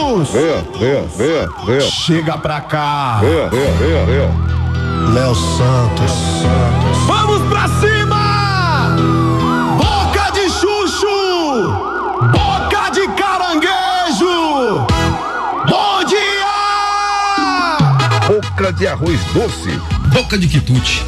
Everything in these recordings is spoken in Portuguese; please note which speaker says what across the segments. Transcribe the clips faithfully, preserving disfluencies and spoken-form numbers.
Speaker 1: Santos!
Speaker 2: Venha, venha, venha, venha.
Speaker 1: Chega pra cá!
Speaker 2: Venha, venha, venha, venha.
Speaker 1: Léo Santos. Vamos pra cima! Boca de chuchu! Boca de caranguejo! Bom dia!
Speaker 2: Boca de arroz doce.
Speaker 3: Boca de quitute.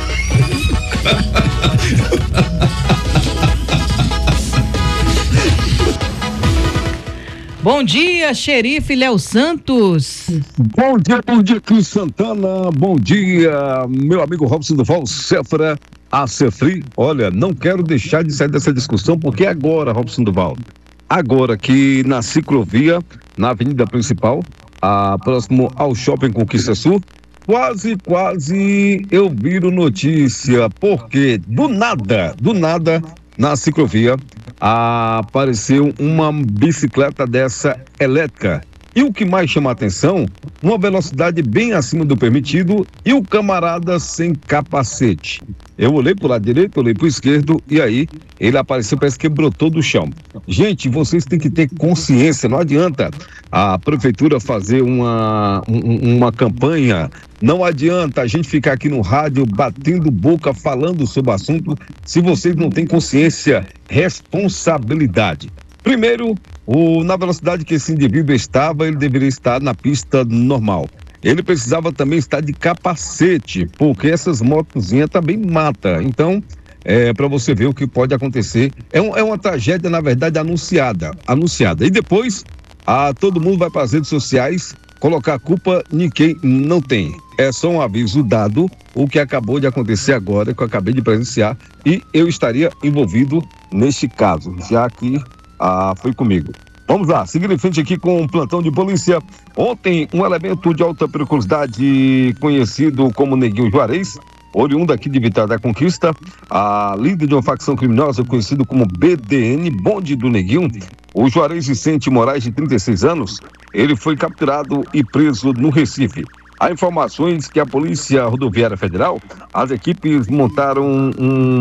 Speaker 4: Bom dia, xerife Léo Santos.
Speaker 2: Bom dia, bom dia, Cris Santana. Bom dia, meu amigo Robson Duval, Cefra, a Cefri. Olha, não quero deixar de sair dessa discussão, porque agora, Robson Duval, agora que na ciclovia, na avenida principal, a, próximo ao Shopping Conquista Sul, quase, quase eu viro notícia, porque do nada, do nada, na ciclovia, apareceu uma bicicleta dessa elétrica. E o que mais chama a atenção, uma velocidade bem acima do permitido e o camarada sem capacete. Eu olhei para o lado direito, olhei para o esquerdo e aí ele apareceu, parece que brotou do chão. Gente, vocês têm que ter consciência, não adianta a prefeitura fazer uma, um, uma campanha, não adianta a gente ficar aqui no rádio batendo boca, falando sobre o assunto, se vocês não têm consciência, responsabilidade. Primeiro, o, na velocidade que esse indivíduo estava, ele deveria estar na pista normal. Ele precisava também estar de capacete, porque essas motozinhas também matam. Então, é, para você ver o que pode acontecer, é, um, é uma tragédia, na verdade, anunciada. anunciada. E depois, a, todo mundo vai para as redes sociais colocar a culpa em quem não tem. É só um aviso dado, o que acabou de acontecer agora, que eu acabei de presenciar, e eu estaria envolvido neste caso, já que ah, foi comigo. Vamos lá, seguindo em frente aqui com um plantão de polícia. Ontem, um elemento de alta periculosidade conhecido como Neguinho Juarez, oriundo aqui de Vitória da Conquista, a líder de uma facção criminosa conhecido como B D N, Bonde do Neguinho, o Juarez Vicente Moraes, de trinta e seis anos, ele foi capturado e preso no Recife. Há informações que a Polícia Rodoviária Federal, as equipes montaram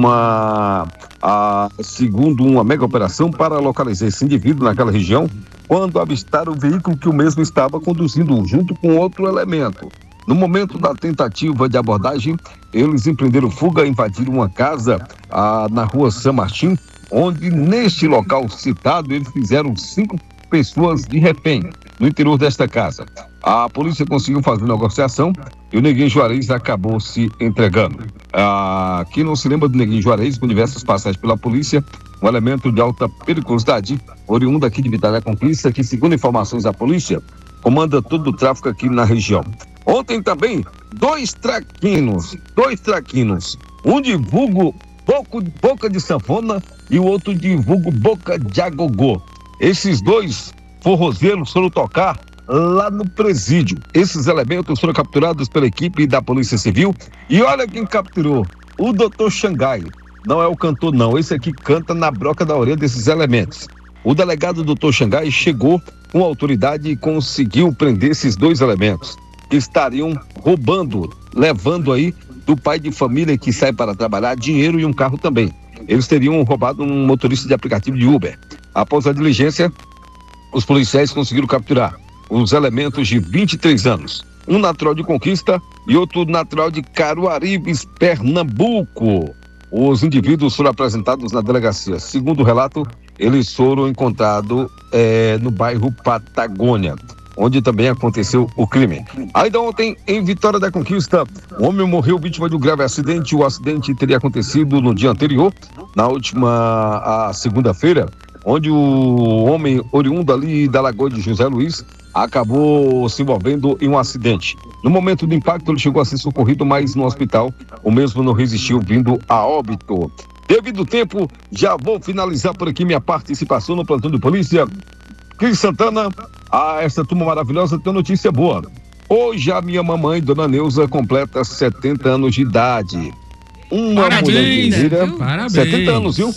Speaker 2: uma, a, segundo uma mega operação para localizar esse indivíduo naquela região, quando avistaram o veículo que o mesmo estava conduzindo junto com outro elemento. No momento da tentativa de abordagem, eles empreenderam fuga, invadiram uma casa a, na rua São Martim, onde neste local citado eles fizeram cinco pessoas de refém no interior desta casa. A polícia conseguiu fazer negociação e o Neguinho Juarez acabou se entregando. Ah, quem não se lembra do Neguinho Juarez, com diversas passagens pela polícia, um elemento de alta periculosidade, oriundo aqui de Vitória da Conquista, que, segundo informações da polícia, comanda todo o tráfico aqui na região. Ontem também, dois traquinos, dois traquinos, um de vulgo boca, boca de sanfona e o outro de vulgo boca de agogô. Esses dois forrozeiros foram tocar lá no presídio. Esses elementos foram capturados pela equipe da Polícia Civil e olha quem capturou, o doutor Xangai. Não é o cantor não, esse aqui canta na broca da orelha desses elementos. O delegado doutor Xangai chegou com a autoridade e conseguiu prender esses dois elementos que estariam roubando, levando aí do pai de família que sai para trabalhar dinheiro e um carro também. Eles teriam roubado um motorista de aplicativo de Uber. Após a diligência, os policiais conseguiram capturar os elementos de vinte e três anos, um natural de Conquista e outro natural de Caruaribes, Pernambuco. Os indivíduos foram apresentados na delegacia. Segundo o relato, eles foram encontrados é, no bairro Patagônia, onde também aconteceu o crime. Ainda ontem, em Vitória da Conquista, um homem morreu vítima de um grave acidente. O acidente teria acontecido no dia anterior, na última a segunda-feira, onde o homem oriundo ali da Lagoa de José Luiz acabou se envolvendo em um acidente. No momento do impacto, ele chegou a ser socorrido, mas no hospital o mesmo não resistiu, vindo a óbito. Devido ao tempo, já vou finalizar por aqui minha participação no plantão de polícia. Cris Santana, a essa turma maravilhosa, tem notícia boa. Hoje a minha mamãe, dona Neuza, completa setenta anos de idade. Uma
Speaker 3: Parabéns,
Speaker 2: mulher guerreira,
Speaker 3: Parabéns.
Speaker 2: setenta anos, viu?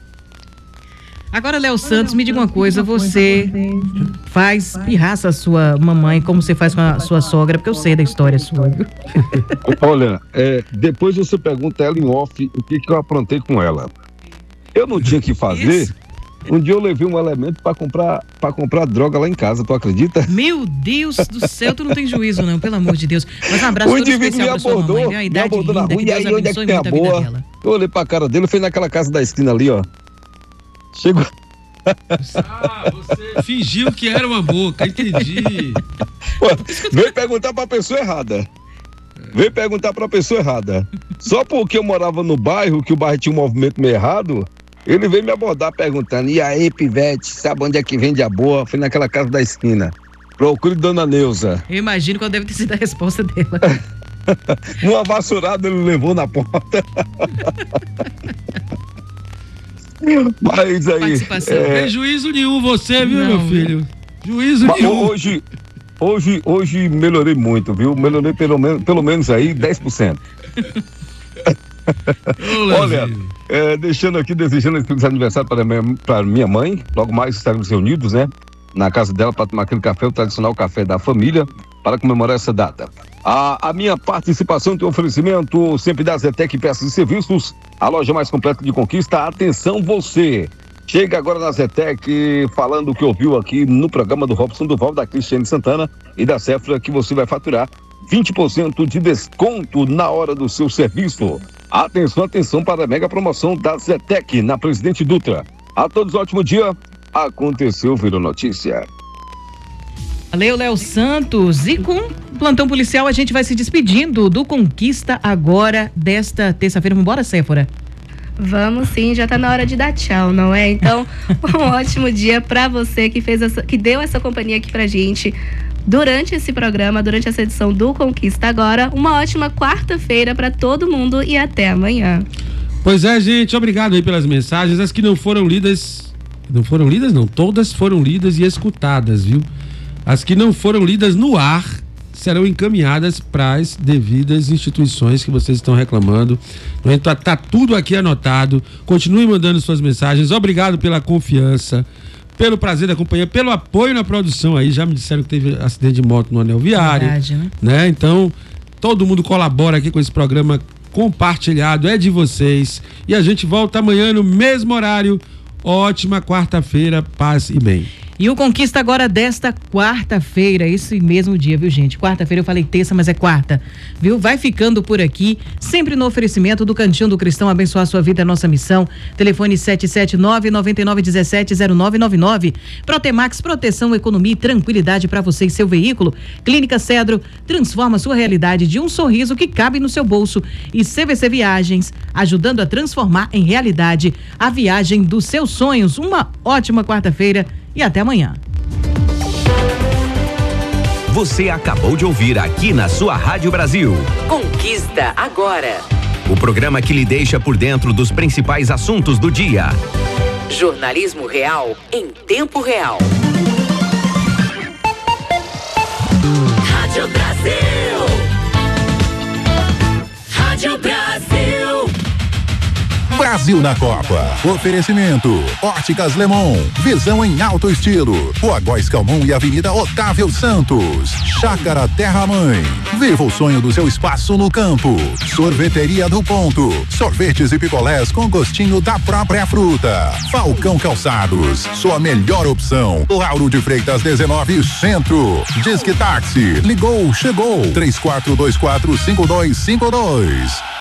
Speaker 4: Agora, Léo Santos, me diga uma coisa, você faz pirraça a sua mamãe como você faz com a sua sogra, porque eu sei da história sua.
Speaker 2: Olha, é, depois você pergunta ela em off o que, que eu aprontei com ela. Eu não tinha que fazer,
Speaker 4: Isso.
Speaker 2: Um dia eu levei um elemento pra comprar, pra comprar droga lá em casa, tu acredita?
Speaker 4: Meu Deus do céu, tu não tem juízo não, pelo amor de Deus. Mas um abraço
Speaker 2: O
Speaker 4: todo
Speaker 2: indivíduo me
Speaker 4: especial pra sua
Speaker 2: abordou,
Speaker 4: mamãe, viu? A
Speaker 2: me
Speaker 4: idade
Speaker 2: abordou na
Speaker 4: linda,
Speaker 2: rua,
Speaker 4: que
Speaker 2: e aí
Speaker 4: Deus
Speaker 2: onde é que
Speaker 4: abençoe
Speaker 2: tem a
Speaker 4: muito a vida
Speaker 2: boa?
Speaker 4: dela.
Speaker 2: Eu olhei pra cara dele, foi naquela casa da esquina ali, ó. Chegou...
Speaker 3: Ah, você fingiu que era uma boca, entendi.
Speaker 2: Pô, veio perguntar pra pessoa errada. Veio perguntar pra pessoa errada. Só porque eu morava no bairro, que o bairro tinha um movimento meio errado, ele veio me abordar perguntando: e aí, pivete, sabe onde é que vende a boa? Foi naquela casa da esquina. Procure Dona Neuza.
Speaker 4: Eu imagino qual deve ter sido a resposta dela.
Speaker 2: Uma vassourada ele levou na porta. Mas aí...
Speaker 3: É... Tem juízo nenhum você, viu,
Speaker 4: Não,
Speaker 3: meu filho? Juízo
Speaker 2: Mas
Speaker 3: nenhum.
Speaker 2: Hoje, hoje, hoje melhorei muito, viu? Melhorei pelo menos, pelo menos aí dez por cento. Olha, é, deixando aqui, desejando um feliz aniversário para minha, para minha mãe. Logo mais estaremos reunidos, né? Na casa dela para tomar aquele café, o tradicional café da família, para comemorar essa data. A, a minha participação tem oferecimento sempre da Zetec Peças e Serviços, a loja mais completa de Conquista. Atenção você! Chega agora na Zetec falando o que ouviu aqui no programa do Robson Duval, da Cristiane Santana e da Cefra, que você vai faturar vinte por cento de desconto na hora do seu serviço. Atenção, atenção para a mega promoção da Zetec na Presidente Dutra. A todos ótimo dia. Aconteceu, virou notícia.
Speaker 4: Valeu, Léo Santos. E com plantão policial a gente vai se despedindo do Conquista agora desta terça-feira. Vamos embora, Séfora?
Speaker 5: Vamos sim, já tá na hora de dar tchau, não é? Então, um ótimo dia pra você que fez essa, que deu essa companhia aqui pra gente durante esse programa, durante essa edição do Conquista Agora. Uma ótima quarta-feira pra todo mundo e até amanhã.
Speaker 3: Pois é, gente, obrigado aí pelas mensagens. As que não foram lidas, não foram lidas não, todas foram lidas e escutadas, viu? As que não foram lidas no ar serão encaminhadas para as devidas instituições que vocês estão reclamando. Então, tá tudo aqui anotado. Continue mandando suas mensagens. Obrigado pela confiança, pelo prazer da companhia, pelo apoio na produção aí. Já me disseram que teve acidente de moto no anel viário.
Speaker 4: Verdade, né?
Speaker 3: né? Então, todo mundo colabora aqui com esse programa compartilhado, é de vocês. E a gente volta amanhã no mesmo horário. Ótima quarta-feira, paz e bem.
Speaker 4: E o Conquista agora desta quarta-feira, esse mesmo dia, viu, gente? Quarta-feira eu falei terça, mas é quarta, viu? Vai ficando por aqui, sempre no oferecimento do Cantinho do Cristão. Abençoar a sua vida, é a nossa missão. Telefone sete sete nove, nove nove um sete, zero nove nove nove. Protemax, proteção, economia e tranquilidade para você e seu veículo. Clínica Cedro, transforma a sua realidade de um sorriso que cabe no seu bolso. E C V C Viagens, ajudando a transformar em realidade a viagem dos seus sonhos. Uma ótima quarta-feira e até amanhã.
Speaker 6: Você acabou de ouvir aqui na sua Rádio Brasil.
Speaker 7: Conquista Agora.
Speaker 6: O programa que lhe deixa por dentro dos principais assuntos do dia.
Speaker 7: Jornalismo real em tempo real. Rádio Brasil. Rádio Brasil.
Speaker 8: Brasil na Copa. Oferecimento. Óticas Lemon. Visão em alto estilo. Rua Góes Calmon e Avenida Otávio Santos. Chácara Terra Mãe. Viva o sonho do seu espaço no campo. Sorveteria do Ponto. Sorvetes e picolés com gostinho da própria fruta. Falcão Calçados. Sua melhor opção. Lauro de Freitas dezenove Centro. Disque Táxi. Ligou, chegou. três quatro dois quatro cinco dois cinco dois.